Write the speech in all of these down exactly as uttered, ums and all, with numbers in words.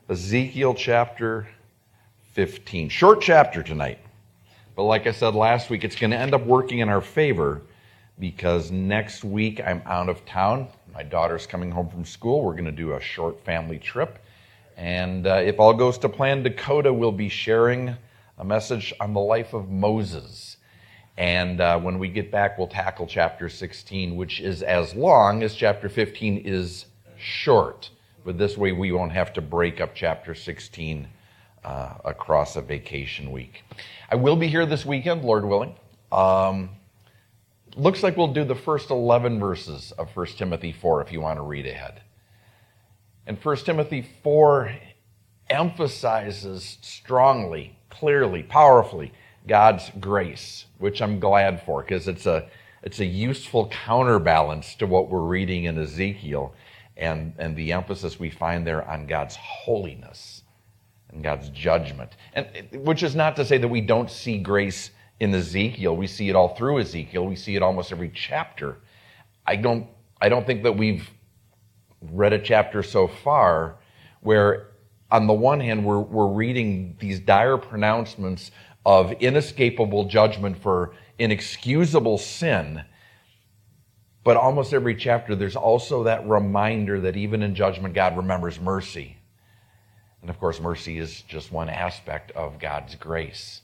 Ezekiel chapter fifteen. Short chapter tonight. But like I said last week, it's going to end up working in our favor because next week I'm out of town. My daughter's coming home from school. We're going to do a short family trip. And uh, if all goes to plan, Dakota will be sharing a message on the life of Moses. And uh, when we get back, we'll tackle chapter sixteen, which is as long as chapter fifteen is short. But this way we won't have to break up chapter sixteen uh, across a vacation week. I will be here this weekend, Lord willing. Um, looks like we'll do the first eleven verses of First Timothy four if you want to read ahead. And First Timothy four emphasizes strongly, clearly, powerfully God's grace, which I'm glad for because it's a it's a useful counterbalance to what we're reading in Ezekiel. And, and the emphasis we find there on God's holiness and God's judgment. And which is not to say that we don't see grace in Ezekiel. We see it all through Ezekiel. We see it almost every chapter. I don't, I don't think that we've read a chapter so far where, on the one hand, we're, we're reading these dire pronouncements of inescapable judgment for inexcusable sin. But almost every chapter, there's also that reminder that even in judgment, God remembers mercy. And of course, mercy is just one aspect of God's grace.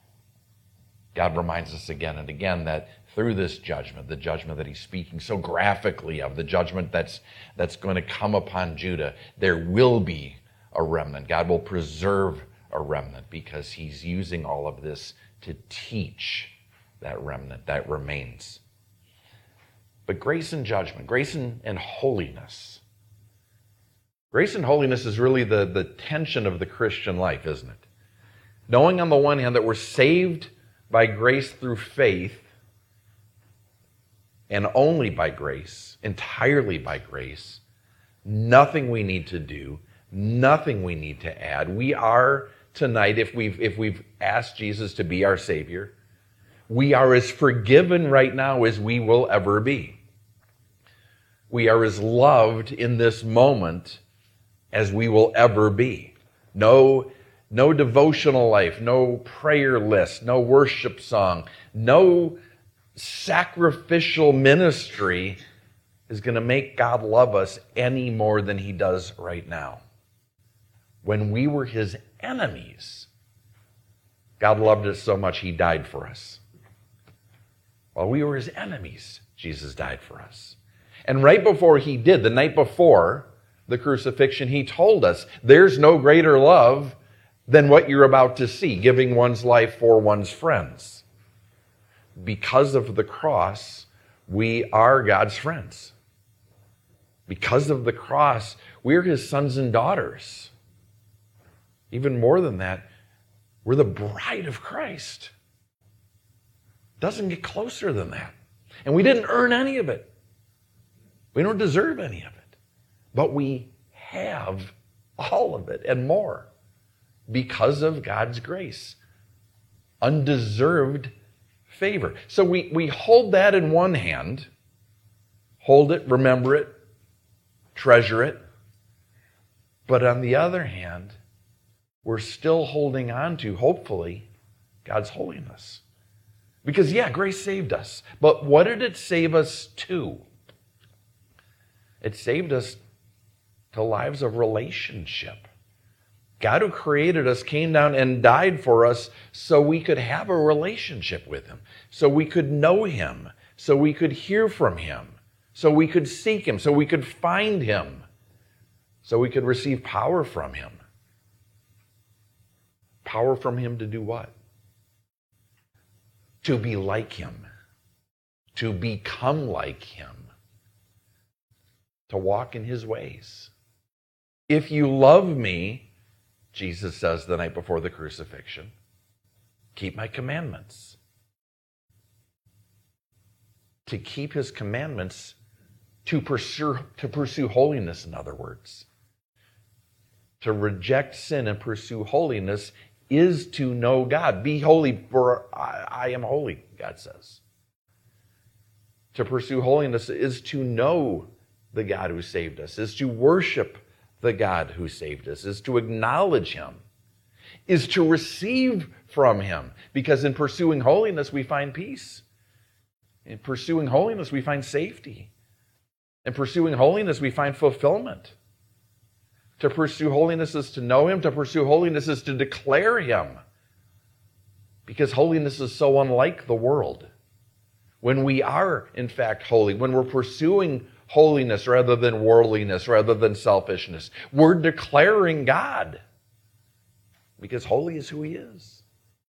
God reminds us again and again that through this judgment, the judgment that he's speaking so graphically of, the judgment that's, that's going to come upon Judah, there will be a remnant. God will preserve a remnant because he's using all of this to teach that remnant that remains. But grace and judgment, grace and, and holiness. Grace and holiness is really the, the tension of the Christian life, isn't it? Knowing on the one hand that we're saved by grace through faith, and only by grace, entirely by grace, nothing we need to do, nothing we need to add. We are tonight, if we've, if we've asked Jesus to be our Savior, we are as forgiven right now as we will ever be. We are as loved in this moment as we will ever be. No, no devotional life, no prayer list, no worship song, no sacrificial ministry is going to make God love us any more than he does right now. When we were his enemies, God loved us so much he died for us. While we were his enemies, Jesus died for us. And right before he did, the night before the crucifixion, he told us, there's no greater love than what you're about to see, giving one's life for one's friends. Because of the cross, we are God's friends. Because of the cross, we're his sons and daughters. Even more than that, we're the bride of Christ. Doesn't get closer than that. And we didn't earn any of it. We don't deserve any of it. But we have all of it and more because of God's grace. Undeserved favor. So we, we hold that in one hand, hold it, remember it, treasure it. But on the other hand, we're still holding on to, hopefully, God's holiness. Because, yeah, grace saved us. But what did it save us to? It saved us to lives of relationship. God who created us came down and died for us so we could have a relationship with him, so we could know him, so we could hear from him, so we could seek him, so we could find him, so we could receive power from him. Power from him to do what? To be like him, to become like him, to walk in his ways. If you love me, Jesus says the night before the crucifixion, keep my commandments. To keep his commandments, to pursue, to pursue holiness, in other words. To reject sin and pursue holiness is to know God. Be holy, for I, I am holy, God says. To pursue holiness is to know the God who saved us, is to worship the God who saved us, is to acknowledge him, is to receive from him. Because in pursuing holiness, we find peace. In pursuing holiness, we find safety. In pursuing holiness, we find fulfillment. To pursue holiness is to know him. To pursue holiness is to declare him. Because holiness is so unlike the world. When we are, in fact, holy, when we're pursuing holiness rather than worldliness, rather than selfishness, we're declaring God. Because holy is who he is.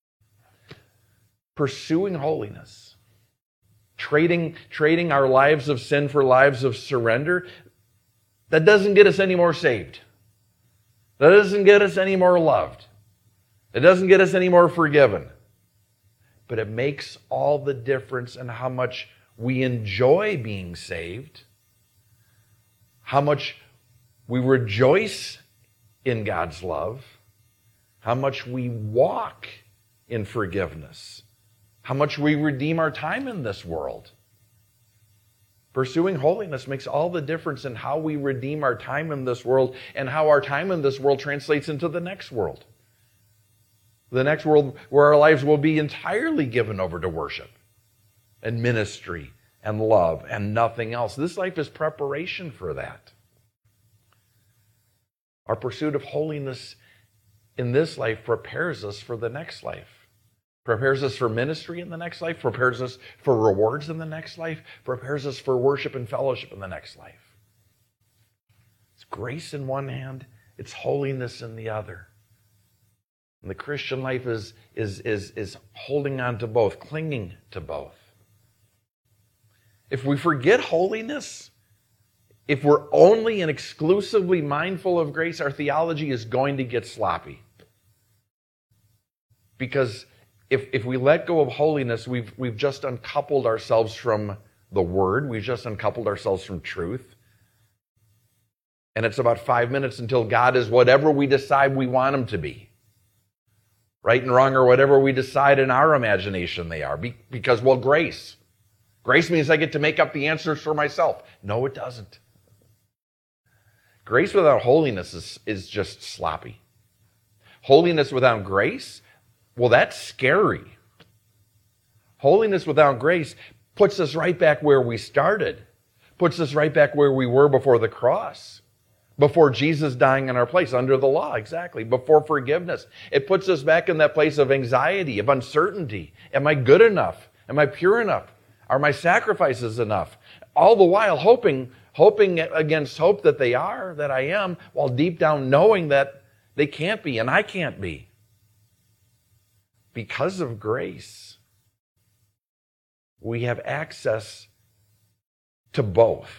Pursuing holiness. Trading, trading our lives of sin for lives of surrender, that doesn't get us any more saved. That doesn't get us any more loved. It doesn't get us any more forgiven. But it makes all the difference in how much we enjoy being saved, how much we rejoice in God's love, how much we walk in forgiveness, how much we redeem our time in this world. Pursuing holiness makes all the difference in how we redeem our time in this world and how our time in this world translates into the next world. The next world where our lives will be entirely given over to worship and ministry and love and nothing else. This life is preparation for that. Our pursuit of holiness in this life prepares us for the next life. Prepares us for ministry in the next life, prepares us for rewards in the next life, prepares us for worship and fellowship in the next life. It's grace in one hand, it's holiness in the other. And the Christian life is, is, is, is holding on to both, clinging to both. If we forget holiness, if we're only and exclusively mindful of grace, our theology is going to get sloppy. Because if, if we let go of holiness, we've, we've just uncoupled ourselves from the Word. We've just uncoupled ourselves from truth. And it's about five minutes until God is whatever we decide we want him to be. Right and wrong or whatever we decide in our imagination they are. Be, because, well, grace. Grace means I get to make up the answers for myself. No, it doesn't. Grace without holiness is, is just sloppy. Holiness without grace, well, that's scary. Holiness without grace puts us right back where we started. Puts us right back where we were before the cross. Before Jesus dying in our place, under the law, exactly. Before forgiveness. It puts us back in that place of anxiety, of uncertainty. Am I good enough? Am I pure enough? Are my sacrifices enough? All the while hoping, hoping against hope that they are, that I am, while deep down knowing that they can't be and I can't be. Because of grace, we have access to both.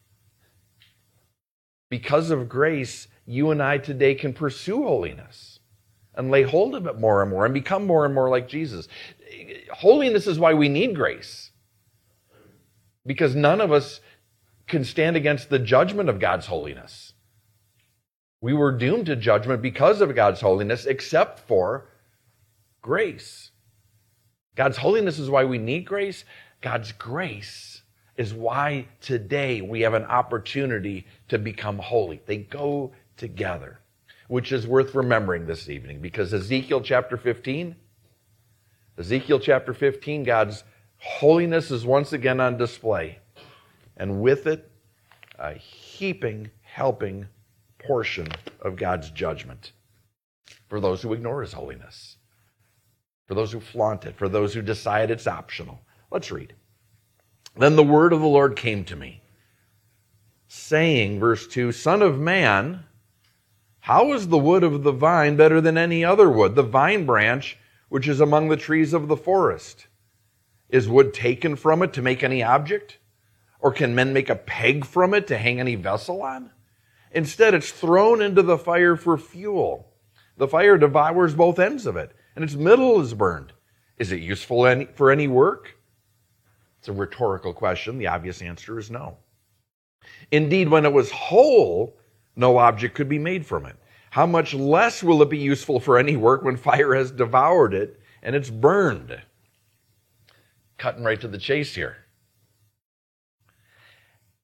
Because of grace, you and I today can pursue holiness and lay hold of it more and more and become more and more like Jesus. Holiness is why we need grace. Because none of us can stand against the judgment of God's holiness. We were doomed to judgment because of God's holiness, except for grace. God's holiness is why we need grace. God's grace is why today we have an opportunity to become holy. They go together, which is worth remembering this evening, because Ezekiel chapter fifteen, Ezekiel chapter fifteen, God's holiness is once again on display, and with it, a heaping, helping portion of God's judgment for those who ignore his holiness, for those who flaunt it, for those who decide it's optional. Let's read. Then the word of the Lord came to me, saying, verse two, Son of man, how is the wood of the vine better than any other wood? The vine branch, which is among the trees of the forest. Is wood taken from it to make any object? Or can men make a peg from it to hang any vessel on? Instead, it's thrown into the fire for fuel. The fire devours both ends of it, and its middle is burned. Is it useful any, for any work? It's a rhetorical question. The obvious answer is no. Indeed, when it was whole, no object could be made from it. How much less will it be useful for any work when fire has devoured it and it's burned? Cutting right to the chase here.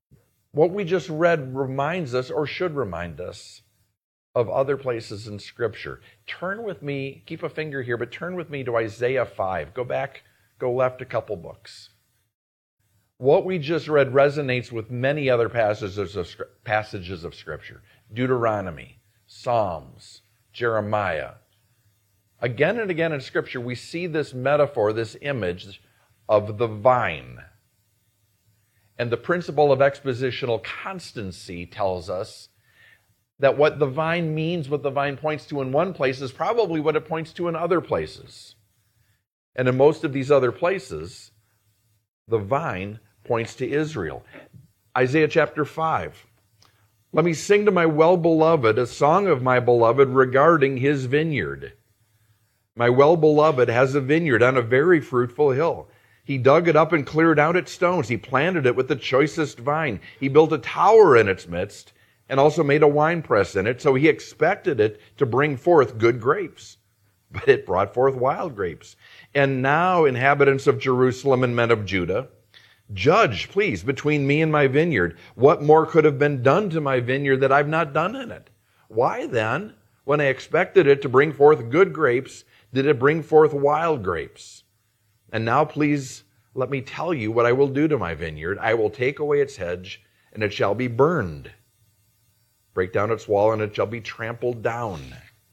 What we just read reminds us, or should remind us, of other places in Scripture. Turn with me, keep a finger here, but turn with me to Isaiah five. Go back, go left a couple books. What we just read resonates with many other passages of, passages of Scripture. Deuteronomy, Psalms, Jeremiah. Again and again in Scripture, we see this metaphor, this image of the vine. And the principle of expositional constancy tells us that what the vine means, what the vine points to in one place, is probably what it points to in other places. And in most of these other places, the vine points to Israel. Isaiah chapter five. Let me sing to my well-beloved a song of my beloved regarding his vineyard. My well-beloved has a vineyard on a very fruitful hill. He dug it up and cleared out its stones. He planted it with the choicest vine. He built a tower in its midst and also made a winepress in it, so he expected it to bring forth good grapes. But it brought forth wild grapes. And now, inhabitants of Jerusalem and men of Judah, judge, please, between me and my vineyard. What more could have been done to my vineyard that I've not done in it? Why then, when I expected it to bring forth good grapes, did it bring forth wild grapes? And now, please, let me tell you what I will do to my vineyard. I will take away its hedge, and it shall be burned. Break down its wall, and it shall be trampled down.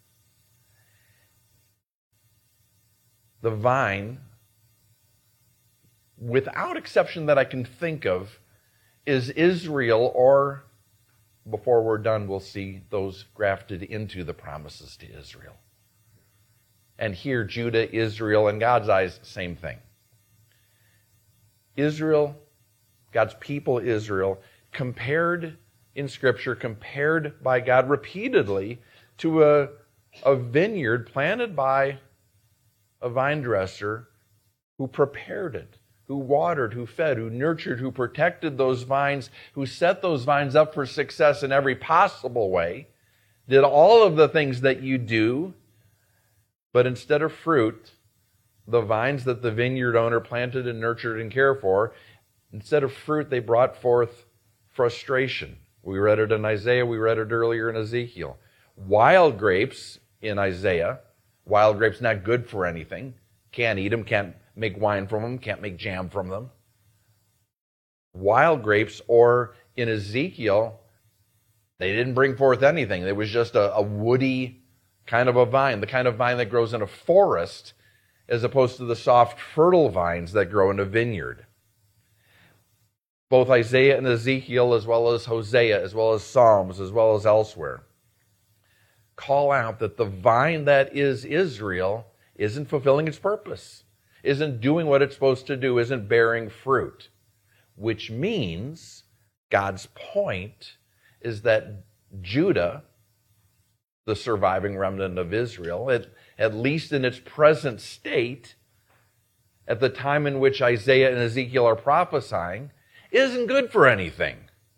The vine, without exception that I can think of, is Israel, or, before we're done, we'll see those grafted into the promises to Israel. And here, Judah, Israel, in God's eyes, same thing. Israel, God's people Israel, compared in Scripture, compared by God repeatedly to a, a vineyard planted by a vine dresser who prepared it, who watered, who fed, who nurtured, who protected those vines, who set those vines up for success in every possible way, did all of the things that you do, but instead of fruit, the vines that the vineyard owner planted and nurtured and cared for, instead of fruit, they brought forth frustration. We read it in Isaiah, we read it earlier in Ezekiel. Wild grapes in Isaiah, wild grapes not good for anything, can't eat them, can't make wine from them, can't make jam from them. Wild grapes, or in Ezekiel, they didn't bring forth anything. It was just a, a woody kind of a vine, the kind of vine that grows in a forest, as opposed to the soft, fertile vines that grow in a vineyard. Both Isaiah and Ezekiel, as well as Hosea, as well as Psalms, as well as elsewhere, call out that the vine that is Israel isn't fulfilling its purpose, isn't doing what it's supposed to do, isn't bearing fruit, which means God's point is that Judah, the surviving remnant of Israel, at, at least in its present state, at the time in which Isaiah and Ezekiel are prophesying, isn't good for anything.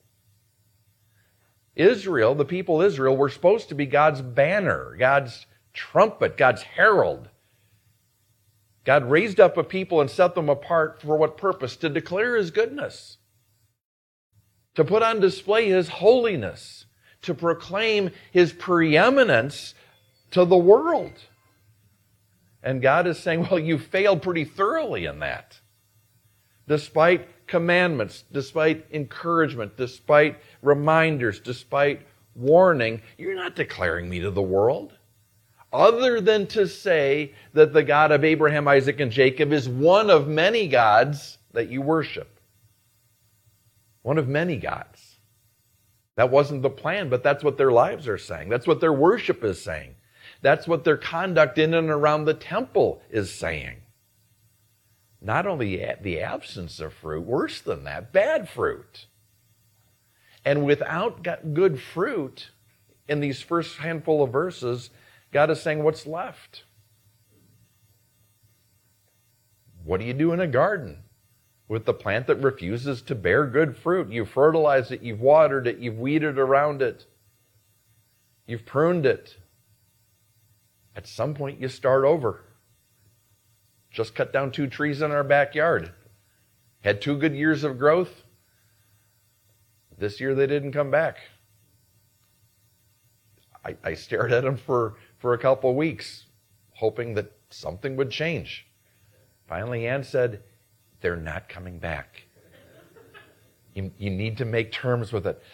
Israel, the people Israel, were supposed to be God's banner, God's trumpet, God's herald. God raised up a people and set them apart for what purpose? To declare His goodness, to put on display His holiness, to proclaim His preeminence to the world. And God is saying, well, you failed pretty thoroughly in that. Despite commandments, despite encouragement, despite reminders, despite warning, you're not declaring me to the world. Other than to say that the God of Abraham, Isaac, and Jacob is one of many gods that you worship. One of many gods. That wasn't the plan, but that's what their lives are saying. That's what their worship is saying. That's what their conduct in and around the temple is saying. Not only the absence of fruit, worse than that, bad fruit. And without good fruit, in these first handful of verses, God is saying, what's left? What do you do in a garden with the plant that refuses to bear good fruit? You've fertilized it, you've watered it, you've weeded around it, you've pruned it. At some point, you start over. Just cut down two trees in our backyard. Had two good years of growth. This year they didn't come back. I, I stared at them for, for a couple of weeks, hoping that something would change. Finally, Ann said, they're not coming back. You, you need to make terms with it.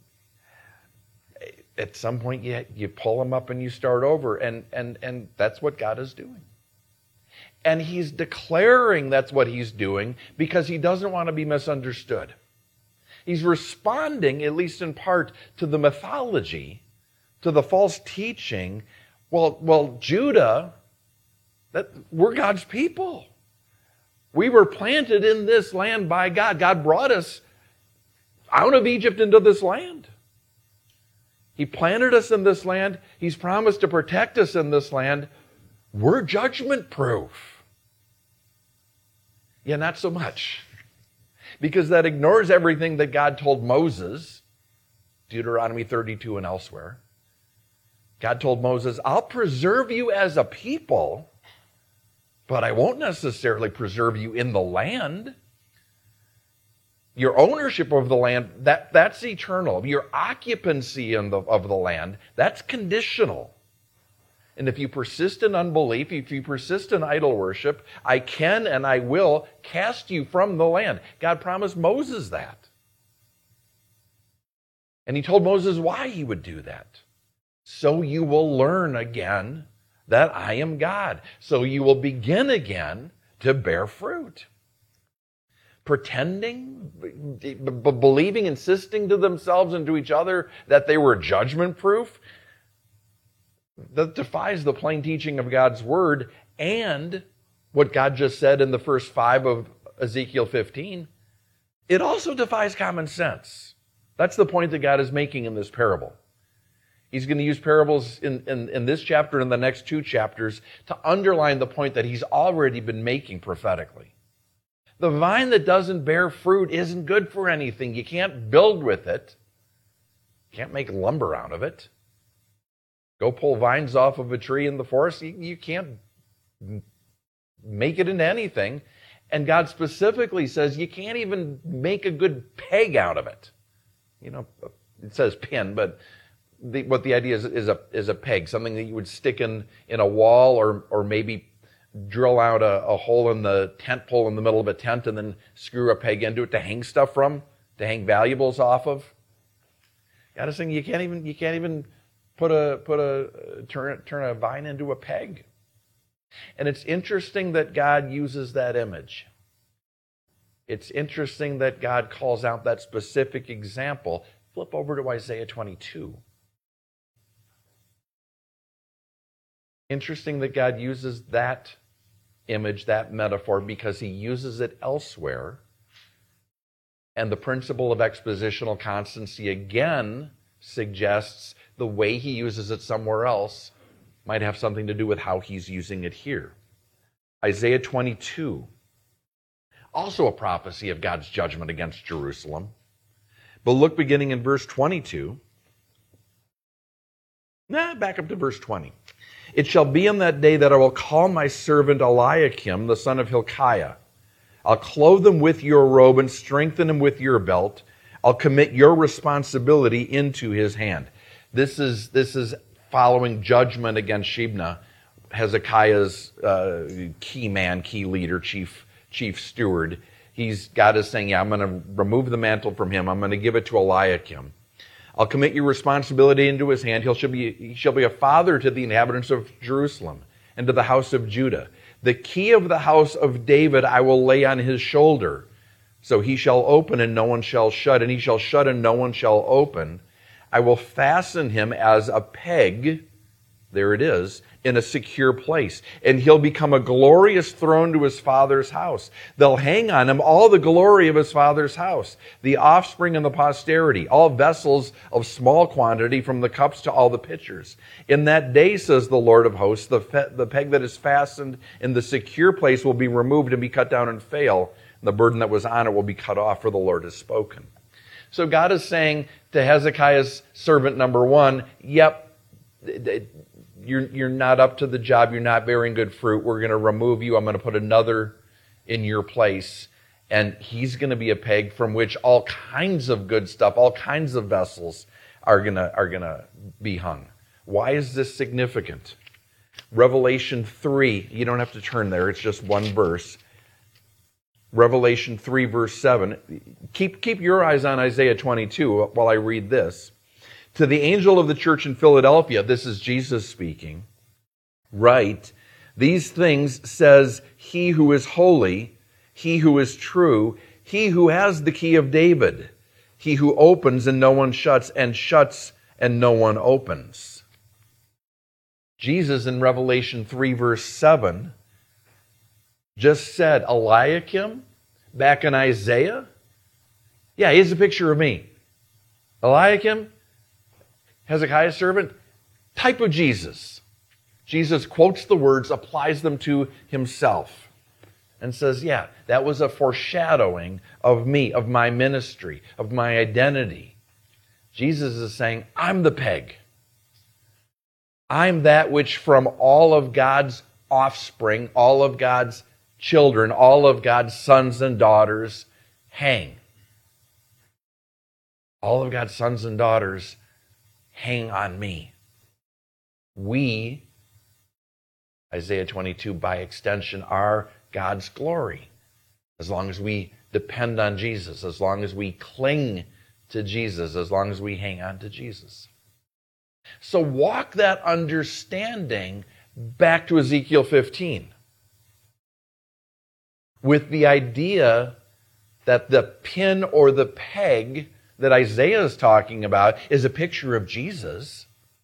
At some point, you, you pull them up and you start over, and, and, and that's what God is doing. And he's declaring that's what he's doing because he doesn't want to be misunderstood. He's responding, at least in part, to the mythology, to the false teaching. Well, well, Judah, that we're God's people. We were planted in this land by God. God brought us out of Egypt into this land. He planted us in this land. He's promised to protect us in this land. We're judgment proof. Yeah, not so much. Because that ignores everything that God told Moses, Deuteronomy thirty-two and elsewhere. God told Moses, I'll preserve you as a people, but I won't necessarily preserve you in the land. Your ownership of the land, that, that's eternal. Your occupancy in the, of the land, that's conditional. And if you persist in unbelief, if you persist in idol worship, I can and I will cast you from the land. God promised Moses that. And he told Moses why he would do that. So you will learn again that I am God. So you will begin again to bear fruit. Pretending, b- b- believing, insisting to themselves and to each other that they were judgment proof, that defies the plain teaching of God's word and what God just said in the first five of Ezekiel fifteen. It also defies common sense. That's the point that God is making in this parable. He's going to use parables in, in, in this chapter and the next two chapters to underline the point that he's already been making prophetically. The vine that doesn't bear fruit isn't good for anything. You can't build with it. You can't make lumber out of it. Go pull vines off of a tree in the forest. You, you can't make it into anything. And God specifically says you can't even make a good peg out of it. You know, it says pin, but the, what the idea is is a is a peg, something that you would stick in, in a wall or or maybe drill out a, a hole in the tent pole in the middle of a tent and then screw a peg into it to hang stuff from, to hang valuables off of. God is saying you can't even you can't even put a put a turn turn a vine into a peg. And it's interesting that God uses that image. It's interesting that God calls out that specific example. Flip over to Isaiah twenty-two. Interesting that God uses that image, that metaphor, because he uses it elsewhere. And the principle of expositional constancy again suggests the way he uses it somewhere else might have something to do with how he's using it here. Isaiah twenty-two, also a prophecy of God's judgment against Jerusalem. But look beginning in verse twenty-two. Nah, back up to verse twenty. It shall be in that day that I will call my servant Eliakim, the son of Hilkiah. I'll clothe him with your robe and strengthen him with your belt. I'll commit your responsibility into his hand. This is this is following judgment against Shebna, Hezekiah's uh, key man, key leader, chief chief steward. He's God is saying, yeah, I'm going to remove the mantle from him. I'm going to give it to Eliakim. I'll commit your responsibility into his hand. He shall be, he shall be a father to the inhabitants of Jerusalem and to the house of Judah. The key of the house of David I will lay on his shoulder. So he shall open and no one shall shut, and he shall shut and no one shall open. I will fasten him as a peg, there it is, in a secure place. And he'll become a glorious throne to his father's house. They'll hang on him all the glory of his father's house, the offspring and the posterity, all vessels of small quantity, from the cups to all the pitchers. In that day, says the Lord of hosts, the, fe- the peg that is fastened in the secure place will be removed and be cut down and fail. And the burden that was on it will be cut off, for the Lord has spoken. So God is saying to Hezekiah's servant number one, yep, You're, you're not up to the job. You're not bearing good fruit. We're going to remove you. I'm going to put another in your place. And he's going to be a peg from which all kinds of good stuff, all kinds of vessels are going to are going to be hung. Why is this significant? Revelation three, you don't have to turn there, it's just one verse. Revelation three, verse seven. Keep, keep your eyes on Isaiah twenty-two while I read this. To the angel of the church in Philadelphia, this is Jesus speaking, write, these things says he who is holy, he who is true, he who has the key of David, he who opens and no one shuts, and shuts and no one opens. Jesus in Revelation three, verse seven, just said, Eliakim, back in Isaiah. Yeah, here's a picture of me. Eliakim, Hezekiah's servant, type of Jesus. Jesus quotes the words, applies them to himself, and says, yeah, that was a foreshadowing of me, of my ministry, of my identity. Jesus is saying, I'm the peg. I'm that which from all of God's offspring, all of God's children, all of God's sons and daughters hang. All of God's sons and daughters hang on me. We, Isaiah twenty-two, by extension, are God's glory. As long as we depend on Jesus, as long as we cling to Jesus, as long as we hang on to Jesus. So walk that understanding back to Ezekiel fifteen. With the idea that the pin or the peg that Isaiah is talking about is a picture of Jesus.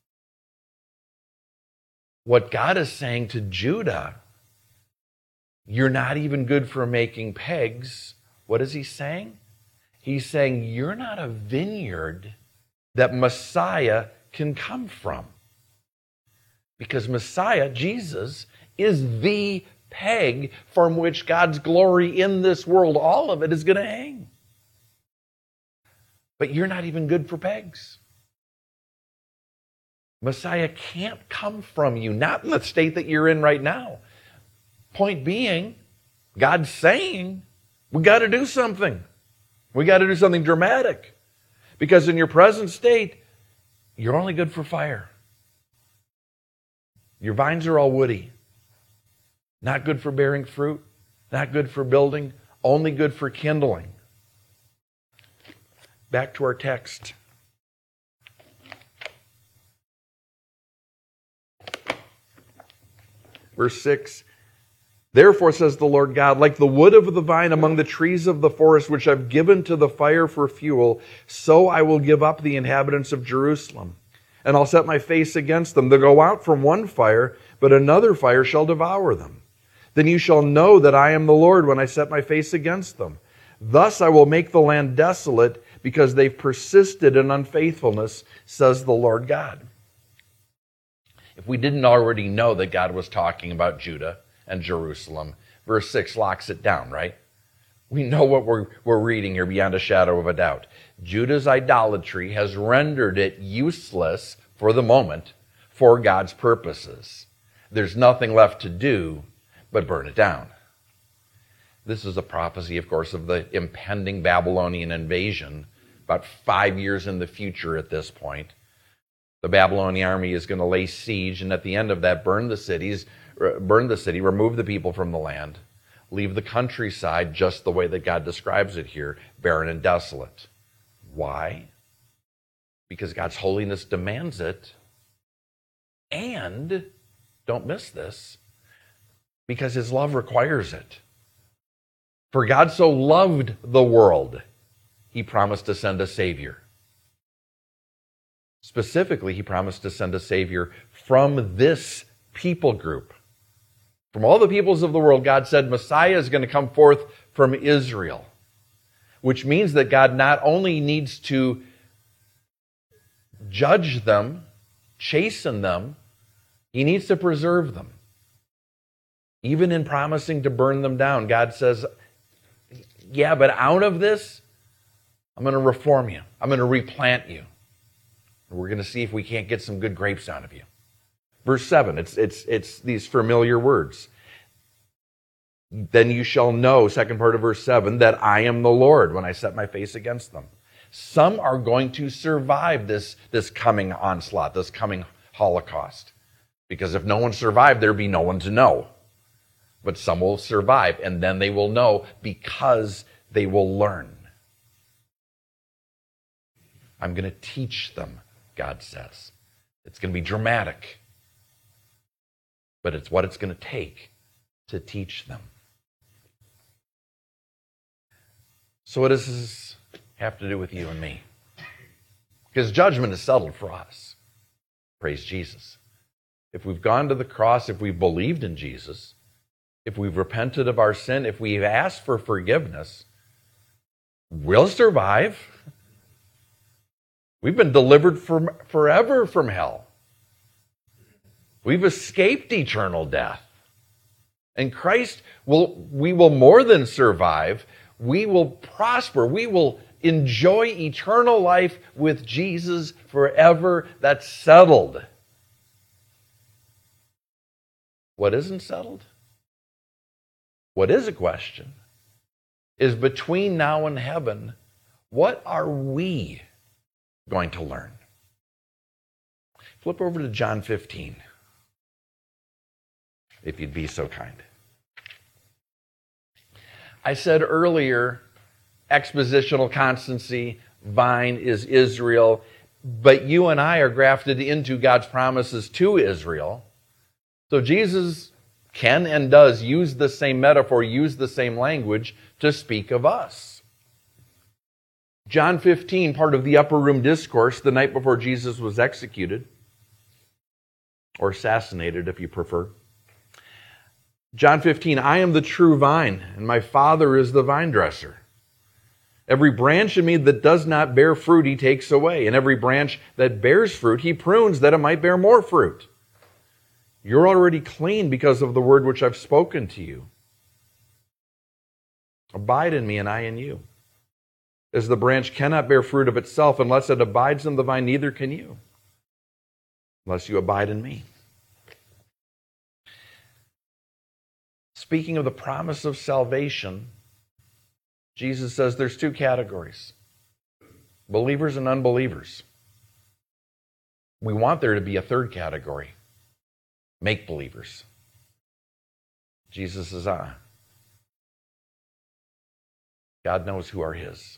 What God is saying to Judah, you're not even good for making pegs. What is he saying? He's saying you're not a vineyard that Messiah can come from. Because Messiah, Jesus, is the peg from which God's glory in this world, all of it, is going to hang. But you're not even good for pegs. Messiah can't come from you, not in the state that you're in right now. Point being, God's saying, we got to do something. We got to do something dramatic. Because in your present state, you're only good for fire. Your vines are all woody. Not good for bearing fruit. Not good for building. Only good for kindling. Back to our text. Verse six. Therefore, says the Lord God, like the wood of the vine among the trees of the forest, which I've given to the fire for fuel, so I will give up the inhabitants of Jerusalem. And I'll set my face against them. They'll go out from one fire, but another fire shall devour them. Then you shall know that I am the Lord when I set my face against them. Thus I will make the land desolate, because they've persisted in unfaithfulness, says the Lord God. If we didn't already know that God was talking about Judah and Jerusalem, verse six locks it down, right? We know what we're, we're reading here beyond a shadow of a doubt. Judah's idolatry has rendered it useless for the moment for God's purposes. There's nothing left to do but burn it down. This is a prophecy, of course, of the impending Babylonian invasion, about five years in the future at this point. The Babylonian army is going to lay siege, and at the end of that, burn the cities, burn the city, remove the people from the land, leave the countryside just the way that God describes it here, barren and desolate. Why? Because God's holiness demands it, and, don't miss this, because his love requires it. For God so loved the world, he promised to send a Savior. Specifically, he promised to send a Savior from this people group. From all the peoples of the world, God said Messiah is going to come forth from Israel, which means that God not only needs to judge them, chasten them, he needs to preserve them. Even in promising to burn them down, God says, yeah, but out of this, I'm going to reform you. I'm going to replant you. We're going to see if we can't get some good grapes out of you. Verse seven, it's, it's, it's these familiar words. then you shall know, second part of verse seven, that I am the Lord when I set my face against them. Some are going to survive this, this coming onslaught, this coming Holocaust. Because if no one survived, there'd be no one to know. But some will survive, and then they will know because they will learn. I'm going to teach them, God says. It's going to be dramatic. But it's what it's going to take to teach them. So what does this have to do with you and me? Because judgment is settled for us. Praise Jesus. If we've gone to the cross, if we've believed in Jesus, if we've repented of our sin, if we've asked for forgiveness, we'll survive. We've been delivered from forever from hell. We've escaped eternal death. And Christ will, we will more than survive. We will prosper. We will enjoy eternal life with Jesus forever. That's settled. What isn't settled? What is a question is between now and heaven, what are we going to learn? Flip over to John fifteen, if you'd be so kind. I said earlier, expositional constancy, vine is Israel, but you and I are grafted into God's promises to Israel. So Jesus can and does use the same metaphor, use the same language to speak of us. John fifteen, part of the upper room discourse, the night before Jesus was executed, or assassinated if you prefer. John fifteen, I am the true vine, and my Father is the vine dresser. Every branch in me that does not bear fruit, he takes away. And every branch that bears fruit, he prunes that it might bear more fruit. You're already clean because of the word which I've spoken to you. Abide in me and I in you. As the branch cannot bear fruit of itself unless it abides in the vine, neither can you, unless you abide in me. Speaking of the promise of salvation, Jesus says there's two categories, believers and unbelievers. We want there to be a third category, make-believers. Jesus says, ah, God knows who are his.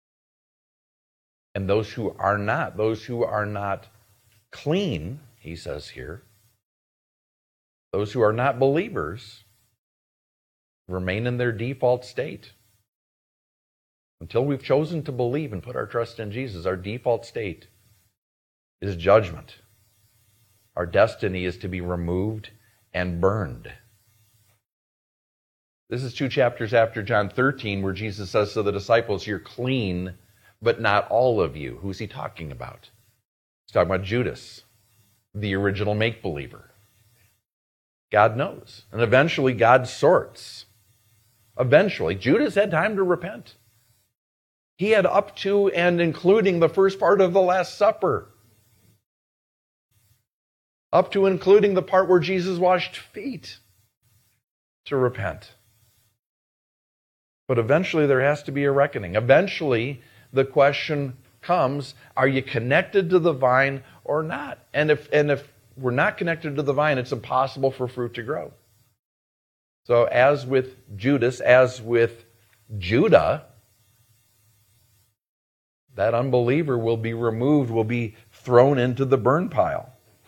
And those who are not, those who are not clean, he says here, those who are not believers, remain in their default state. Until we've chosen to believe and put our trust in Jesus, our default state is judgment. Our destiny is to be removed and burned. This is two chapters after John thirteen, where Jesus says to the disciples, you're clean, but not all of you. Who's he talking about? He's talking about Judas, the original make-believer. God knows. And eventually God sorts. Eventually. Judas had time to repent. He had up to and including the first part of the Last Supper. Up to including the part where Jesus washed feet to repent. But eventually there has to be a reckoning. Eventually the question comes, are you connected to the vine or not? And if and if we're not connected to the vine, it's impossible for fruit to grow. So as with Judas, as with Judah, that unbeliever will be removed, will be thrown into the burn pile.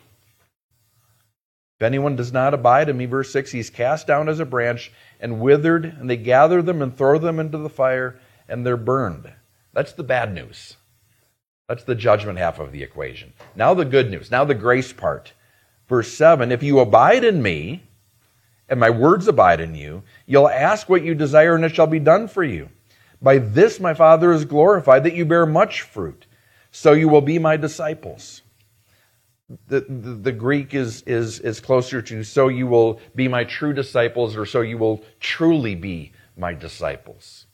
If anyone does not abide in me, verse six, he's cast down as a branch and withered, and they gather them and throw them into the fire, and they're burned. That's the bad news. That's the judgment half of the equation. Now the good news, now the grace part. Verse seven, if you abide in me, and my words abide in you, you'll ask what you desire, and it shall be done for you. By this my Father is glorified, that you bear much fruit, so you will be my disciples. The, the, the Greek is, is, is closer to, so you will be my true disciples, or so you will truly be my disciples.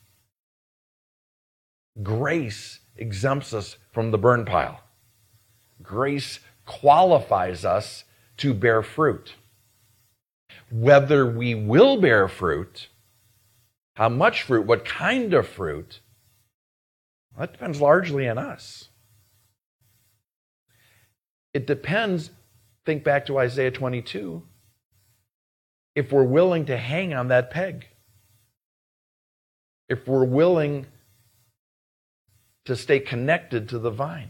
Grace exempts us from the burn pile. Grace qualifies us to bear fruit. Whether we will bear fruit How much fruit, what kind of fruit, well, that depends largely on us. It depends, think back to Isaiah twenty-two, if we're willing to hang on that peg. If we're willing to stay connected to the vine.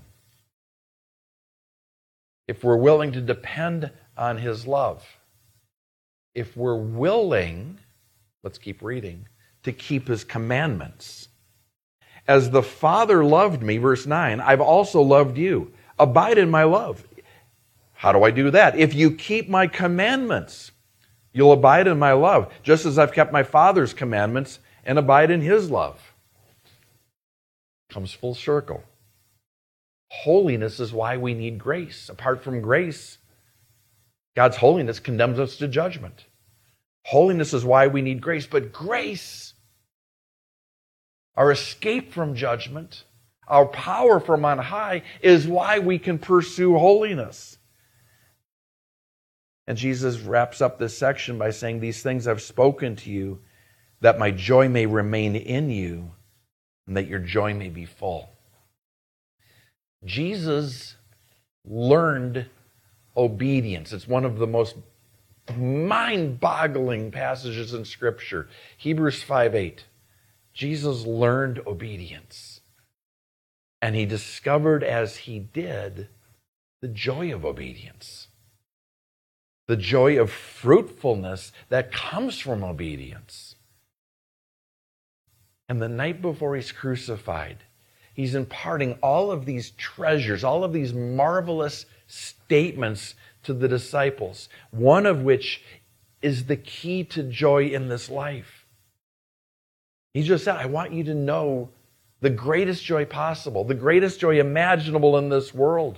If we're willing to depend on His love. If we're willing, let's keep reading, to keep His commandments. As the Father loved me, verse nine, I've also loved you. Abide in my love. How do I do that? If you keep my commandments, you'll abide in my love, just as I've kept my Father's commandments and abide in His love. Comes full circle. Holiness is why we need grace. Apart from grace, God's holiness condemns us to judgment. Holiness is why we need grace, but grace, our escape from judgment, our power from on high, is why we can pursue holiness. And Jesus wraps up this section by saying, these things I've spoken to you, that my joy may remain in you, and that your joy may be full. Jesus learned obedience. It's one of the most mind-boggling passages in Scripture. Hebrews five eight. Jesus learned obedience. And he discovered as he did the joy of obedience. The joy of fruitfulness that comes from obedience. And the night before he's crucified, he's imparting all of these treasures, all of these marvelous statements to the disciples, one of which is the key to joy in this life. He just said, I want you to know the greatest joy possible, the greatest joy imaginable in this world.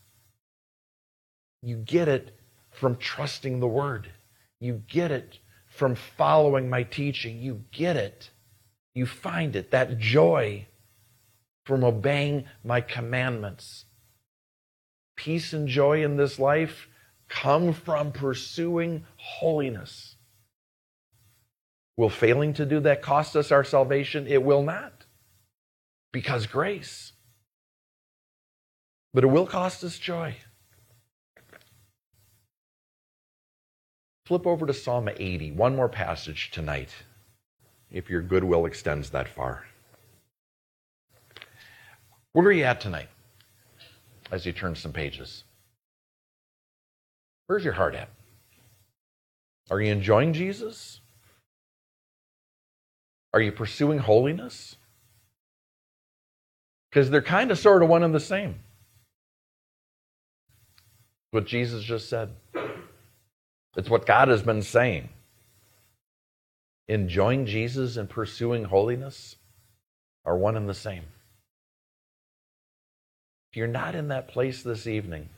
You get it from trusting the Word. You get it from following my teaching. You get it. You find it, that joy from obeying my commandments. Peace and joy in this life come from pursuing holiness. Will failing to do that cost us our salvation? It will not, because grace. But it will cost us joy. Flip over to Psalm eighty, one more passage tonight, if your goodwill extends that far. Where are you at tonight as you turn some pages? Where's your heart at? Are you enjoying Jesus? Are you pursuing holiness? Because they're kind of sort of one and the same. What Jesus just said. It's what God has been saying. Enjoying Jesus and pursuing holiness are one and the same. If you're not in that place this evening,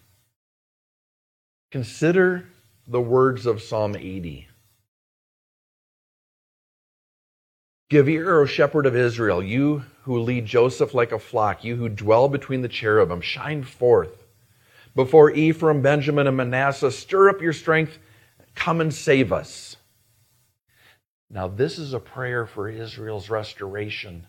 consider the words of Psalm eighty. Give ear, O shepherd of Israel, you who lead Joseph like a flock, you who dwell between the cherubim, shine forth. Before Ephraim, Benjamin, and Manasseh, stir up your strength, come and save us. Now, this is a prayer for Israel's restoration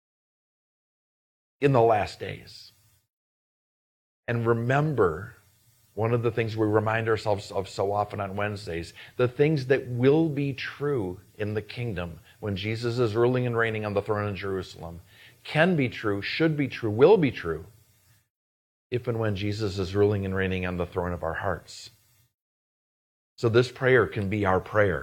in the last days. And remember, one of the things we remind ourselves of so often on Wednesdays, the things that will be true in the kingdom when Jesus is ruling and reigning on the throne in Jerusalem, can be true, should be true, will be true, if and when Jesus is ruling and reigning on the throne of our hearts. So this prayer can be our prayer.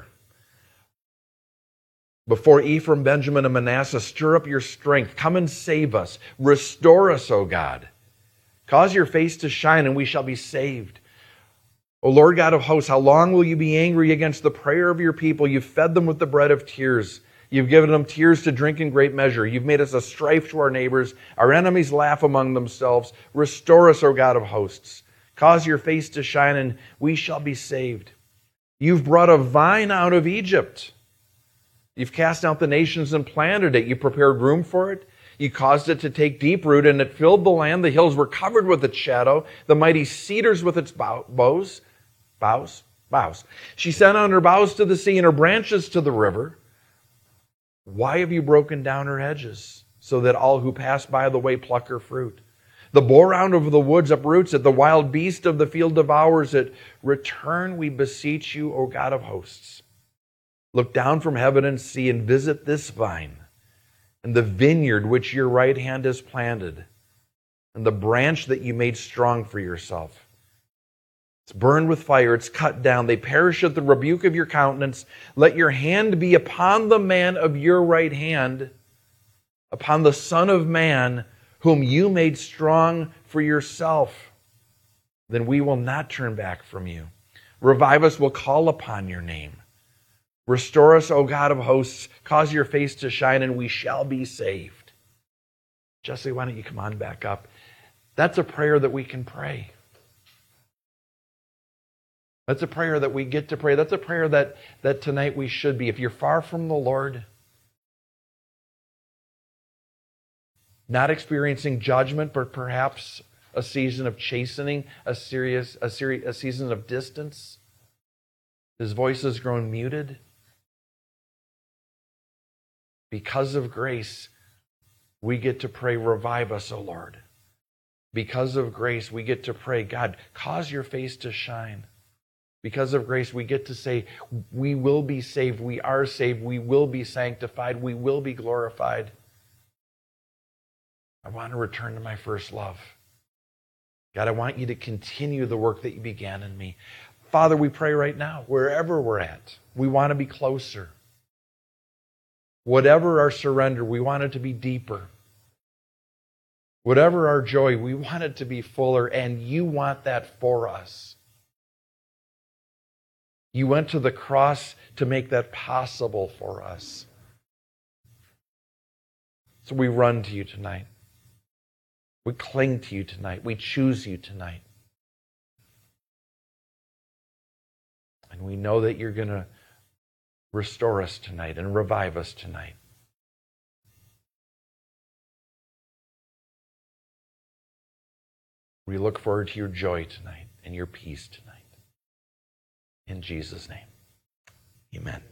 Before Ephraim, Benjamin, and Manasseh, stir up your strength. Come and save us. Restore us, O God. Cause your face to shine, and we shall be saved. O Lord God of hosts, how long will you be angry against the prayer of your people? You've fed them with the bread of tears. You've given them tears to drink in great measure. You've made us a strife to our neighbors. Our enemies laugh among themselves. Restore us, O God of hosts. Cause your face to shine, and we shall be saved. You've brought a vine out of Egypt. You've cast out the nations and planted it. You prepared room for it. You caused it to take deep root, and it filled the land. The hills were covered with its shadow, the mighty cedars with its bow, boughs. Boughs? Boughs. She sent on her boughs to the sea and her branches to the river. Why have you broken down her hedges, so that all who pass by the way pluck her fruit? The boar-hound of the woods uproots it, the wild beast of the field devours it. Return, we beseech you, O God of hosts. Look down from heaven and see, and visit this vine, and the vineyard which your right hand has planted, and the branch that you made strong for yourself. It's burned with fire, it's cut down. They perish at the rebuke of your countenance. Let your hand be upon the man of your right hand, upon the Son of Man, whom you made strong for yourself. Then we will not turn back from you. Revive us, we'll call upon your name. Restore us, O God of hosts. Cause your face to shine, and we shall be saved. Jesse, why don't you come on back up? That's a prayer that we can pray. That's a prayer that we get to pray. That's a prayer that, that tonight we should be. If you're far from the Lord, not experiencing judgment, but perhaps a season of chastening, a serious, a serious, a season of distance, his voice has grown muted. Because of grace, we get to pray, revive us, O Lord. Because of grace, we get to pray, God, cause your face to shine. Because of grace, we get to say, we will be saved, we are saved, we will be sanctified, we will be glorified. I want to return to my first love. God, I want you to continue the work that you began in me. Father, we pray right now, wherever we're at, we want to be closer. Whatever our surrender, we want it to be deeper. Whatever our joy, we want it to be fuller, and you want that for us. You went to the cross to make that possible for us. So we run to you tonight. We cling to you tonight. We choose you tonight. And we know that you're going to restore us tonight and revive us tonight. We look forward to your joy tonight and your peace tonight. In Jesus' name, amen.